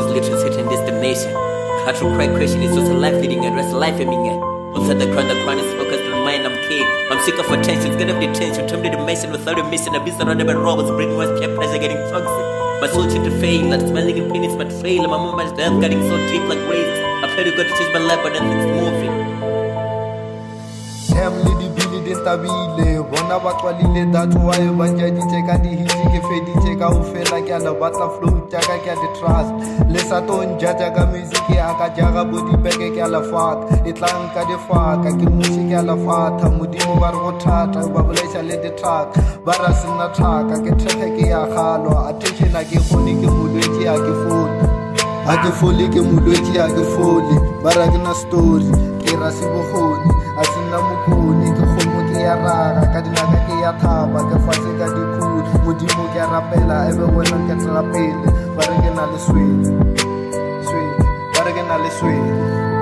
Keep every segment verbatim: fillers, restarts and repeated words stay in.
was literally certain destination. I had to cry question is just a life leading and rest life aiming at. Outside the crown, the crown is focused on mine, I'm king. I'm sick of attention, get up the tension, turn to the mission without a mission. I've been surrounded by robbers, bringing my peer pressure, getting toxic. My soul to fail, like smelling in pain, it's my trail. My moment's death getting so deep like razors. I pray to God to change my life, but nothing's moving. Damn, lady Billy, this tabile. Bona bakwalile, that's why banjaji check and the hiji ke fedi check out feel like a bata flow, jaga ke the trust. Lesaton jajaga music aka jaga body bag ke la fat. Itlang ka de fat, ka ke music ke la fat. Mudimo bar go thata, babulesha le the track. Bara sina track, ka ke trek ke ya khalo. Attention a ke khoni ke mulweji a ke phone. A ke foli ke mulweji a ke foli. Bara ke na story, ke rasi bohoni. Asina mukuni ke khomo ke ya raga ka dinaka ke ya thaba ke fase ka dikhudu modimo ke rapela ebe wena ke tsela pele ba re ke na le swele swele ba re ke na le swele.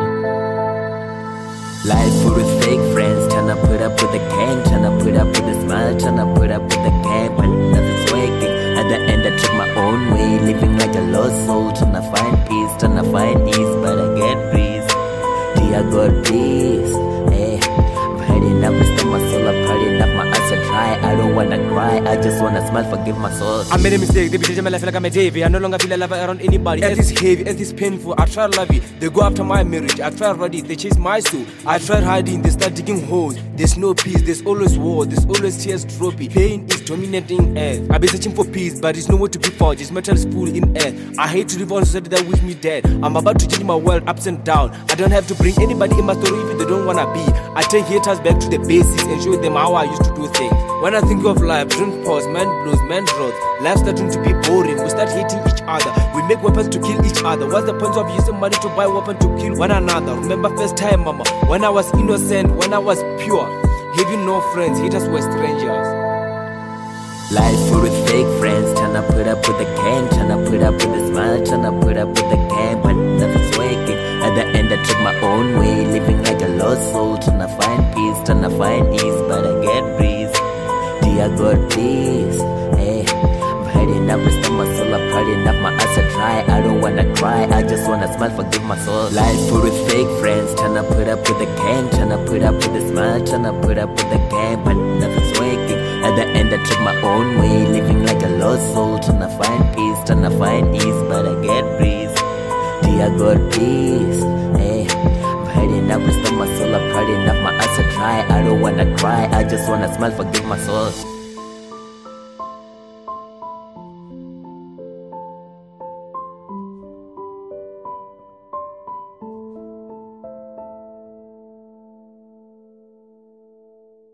Life full of fake friends, tryna put up with the gang, tryna put up with the smile, tryna put up with the gang, but nothing's working. At the end I took my own way, living like a lost soul, tryna find peace, tryna find ease, but I get breeze. Dear God, please. Enough, restore my soul, I've had enough, my eyes are dry. I don't wanna cry, I just wanna smile, forgive my soul. I made a mistake, they be changing my life like I'm a Davey. I no longer feel alive around anybody. As it's heavy, as it's painful, I try to love it. They go after my marriage, I try running, they chase my soul. I tried hiding, they start digging holes. There's no peace, there's always war, there's always tears dropping. Pain is dominating earth. I've been searching for peace, but it's nowhere to be found. Just metal spool in air. I hate to live on society that wish me dead. I'm about to change my world ups and down. I don't have to bring anybody in my story if they don't wanna be. I take haters back to the basics and show them how I used to do things. When I think of life, drink pause, man blows, man draws. Life starting to be boring, we start hating each other. We make weapons to kill each other. What's the point of using money to buy weapons to kill one another? Remember first time, mama, when I was innocent, when I was pure. Having no friends, haters were strangers. Life full of fake friends, tryna put up with the gang, tryna put up with the smile, tryna put up with the gang, but nothing's working. At the end I took my own way, living like a lost soul, tryna find peace, tryna find ease, but I get breeze. Dear God, please, hey, I've had enough, restore my soul, I've had enough, my eyes are dry. I don't wanna cry, I just wanna smile, forgive my soul. Life full of fake friends, tryna put up with the gang, tryna put up with the smile, tryna put up with the gang, but nothing's working. At the end I took my own way, living like a lost soul, tryna find peace, tryna find ease, but I get breeze. Dear God, please, hey, I've had enough, restore my soul, I've had enough, my eyes are dry. I don't wanna cry, I just wanna smile, forgive my soul.